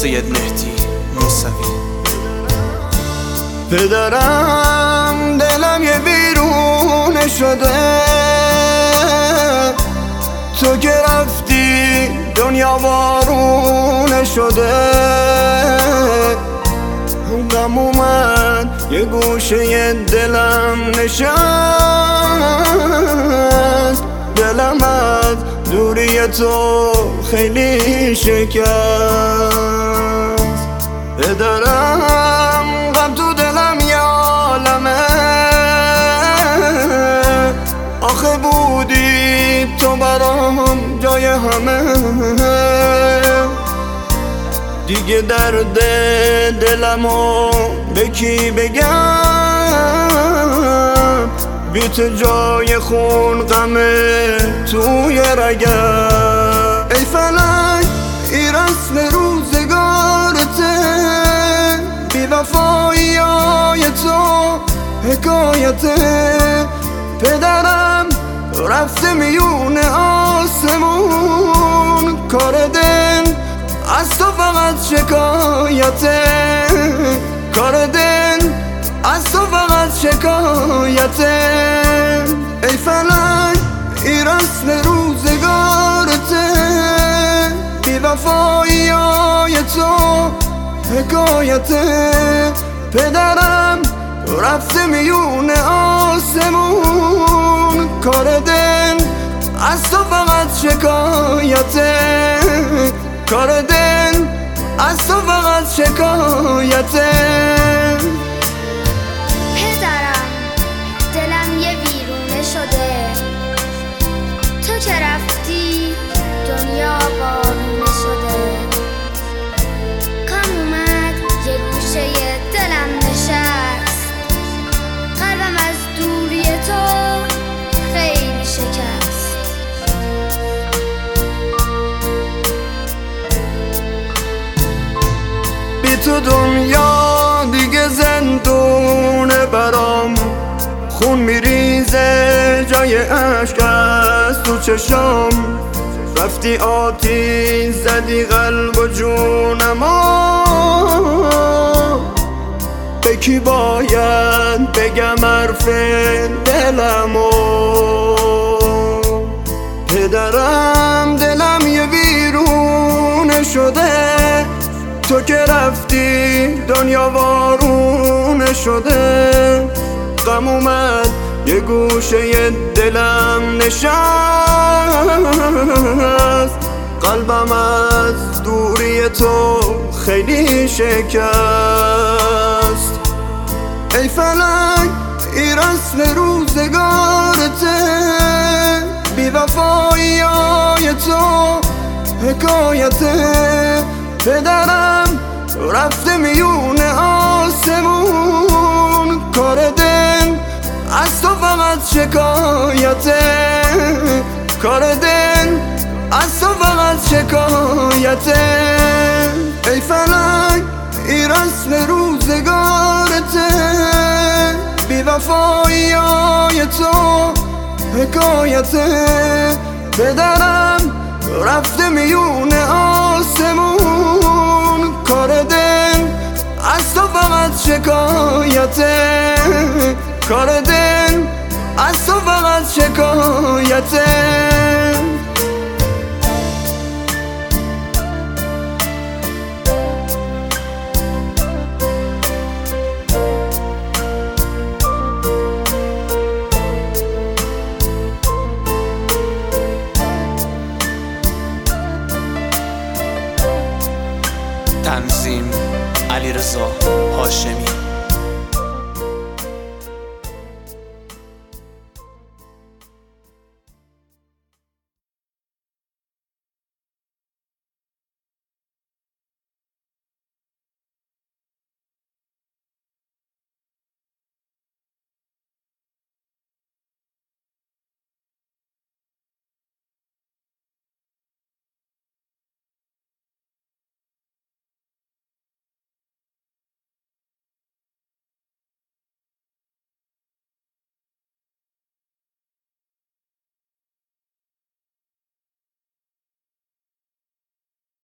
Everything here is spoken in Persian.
سید مهدی موسوی. پدرم دلم یه بیرونه شده، تو که رفتی دنیا بارونه شده. غم اومد یه گوشه دلم نشست، دلم از دوری تو خیلی شکست. پدرم غم تو دلم یه عالمه، آخه بودی تو برام جای همه. دیگه درد دلمو به کی بگم، بی تو جای خون غمه توی رگم. ای فلک ای رسم روزگارته، بی وفایی های تو حکایته. پدرم رفته میون آسمون، کار دل از تو فقط شکایته. کار دل از تو فقط شکایته. ای فلک ای رسم روزگارته، بی وفایی های تو حکایته. پدرم رفته میون آسمون، کار دل از تو فقط شکایته. کار دل از تو فقط شکایته. پدرم دلم یه ویرونه شده، تو که رفتی دنیا بارونه شده. غم اومد یه گوشه دلم نشست، قلبم از دوری تو خیلی شکست. بی تو دنیا دیگه زندونه برام، خون میریزه جای عشق از تو چشام. رفتی آتیش زدی قلب و جونمو، به کی باید بگم حرف دلمو. پدرم دلم یه ویرونه شده، تو که رفتی دنیا وارونه شده. غم اومد یه گوشه دلم نشست، قلبم از دوری تو خیلی شکست. ای فلک ای رسم روزگارته، بی وفایی های تو حکایته. پدرم رفته میون آسمون، کار دل از تو فقط شکایته. کار دل از تو فقط شکایته. ای فلک ای رسم روزگارته، بی وفایی های تو حکایته. پدرم رفته میون آسمون، کار دل از تو فقط شکایته. کار دل از تو فقط شکایته.